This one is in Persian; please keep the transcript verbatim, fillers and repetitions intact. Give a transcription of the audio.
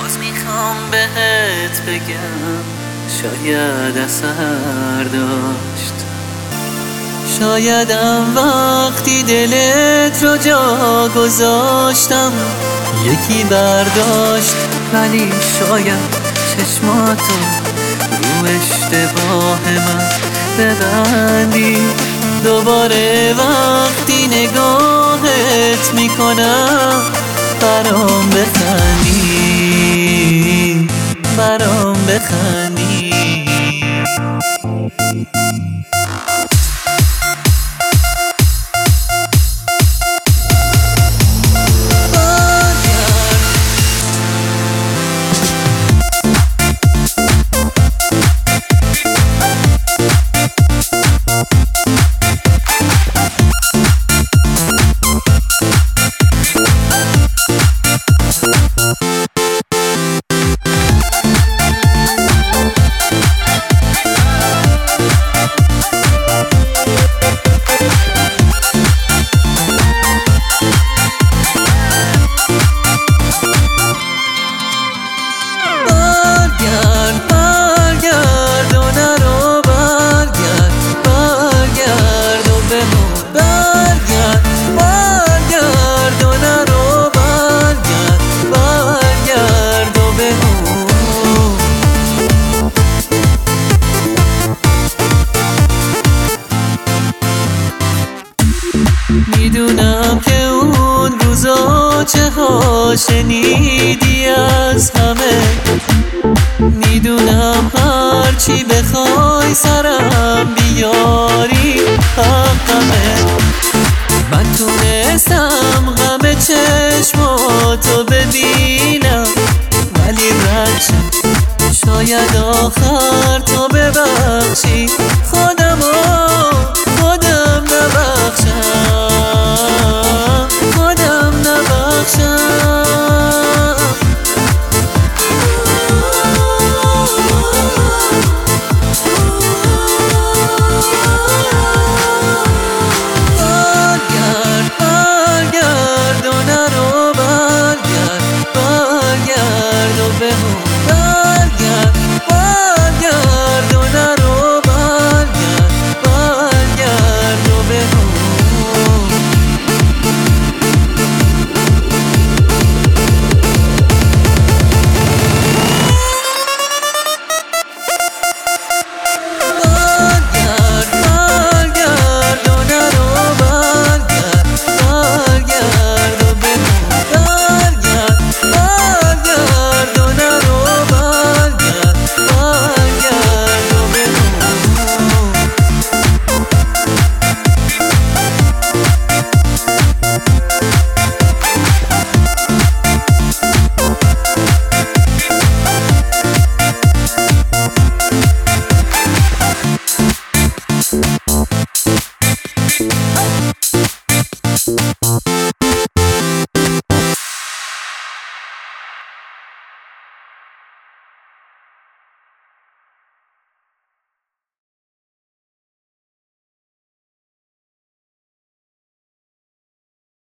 باز میخوام بهت بگم شاید اثر داشت، شایدم وقتی دلت رو جا گذاشتم یکی برداشت، ولی شاید چشماتو رو اشتباه من ببندی. دوباره وقتی نگاهت میکنم برام بخندی، برام بخندی. میدونم که اون روزا چه ها شنیدی از همه، میدونم هرچی بخوای سرم بیاری حقمه. من تونستم غم چشماتو ببینم ولی رد شد، شاید آخر تو ببخشی خودمو خودم نبخشم، خودم نبخشم. برگرد برگرد و نرو، برگرد برگرد و بمون.